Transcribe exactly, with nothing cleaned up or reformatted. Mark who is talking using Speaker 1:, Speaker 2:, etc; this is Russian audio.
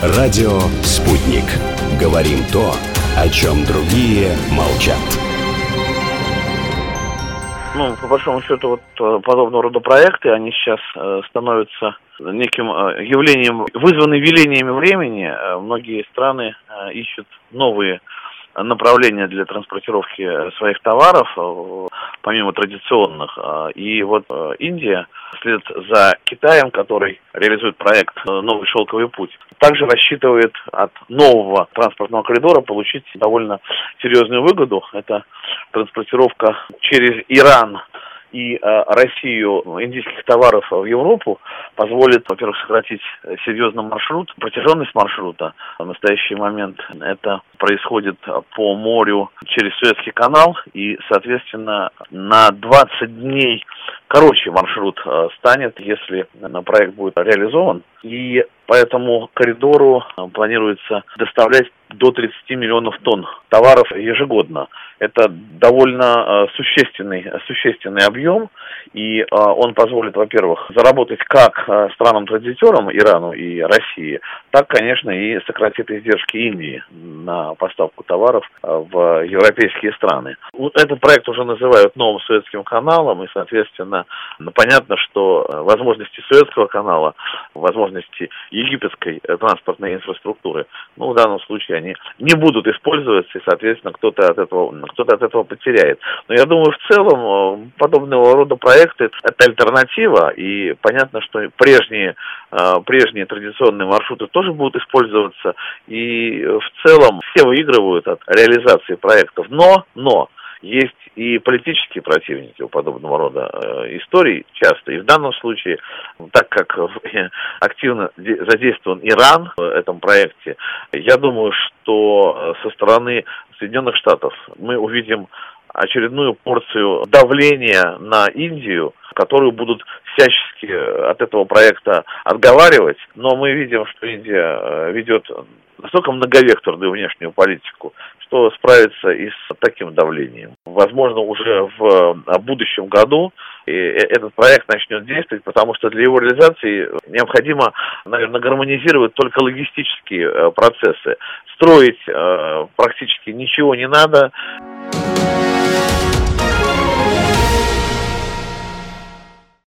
Speaker 1: Радио «Спутник». Говорим то, о чем другие молчат.
Speaker 2: Ну, по большому счету, вот подобного рода проекты, они сейчас э, становятся неким э, явлением, вызванным велениями времени. Э, многие страны э, ищут новые направления для транспортировки своих товаров, э, помимо традиционных. Э, и вот э, Индия, вслед за Китаем, который реализует проект э, «Новый шелковый путь», также рассчитывает от нового транспортного коридора получить довольно серьезную выгоду. Это транспортировка через Иран и э, Россию индийских товаров в Европу позволит, во-первых, сократить серьезно маршрут, протяженность маршрута. В настоящий момент это происходит по морю через Суэцкий канал, и, соответственно, на двадцать дней короче маршрут э, станет, если э, проект будет реализован. И по этому коридору э, планируется доставлять до тридцати миллионов тонн товаров ежегодно. Это довольно э, существенный, существенный объем, и э, он позволит, во-первых, заработать как э, странам-транзитерам, Ирану и России, так, конечно, и сократит издержки Индии на поставку товаров э, в европейские страны. Вот этот проект уже называют новым Суэцким каналом, и, соответственно, ну, понятно, что возможности Суэцкого канала, возможности египетской э, транспортной инфраструктуры, ну, в данном случае они не будут использоваться, и, соответственно, кто-то от этого, кто-то от этого потеряет. Но я думаю, в целом, подобного рода проекты – это альтернатива, и понятно, что прежние, прежние традиционные маршруты тоже будут использоваться, и в целом все выигрывают от реализации проектов. Но, но, есть и политические противники у подобного рода э, историй часто. И в данном случае, так как э, активно задействован Иран в этом проекте, я думаю, что со стороны Соединенных Штатов мы увидим очередную порцию давления на Индию, которую будут всячески от этого проекта отговаривать. Но мы видим, что Индия ведет настолько многовекторную внешнюю политику, что справится и с таким давлением. Возможно, уже в будущем году этот проект начнет действовать, потому что для его реализации необходимо, наверное, гармонизировать только логистические процессы. Строить практически ничего не надо.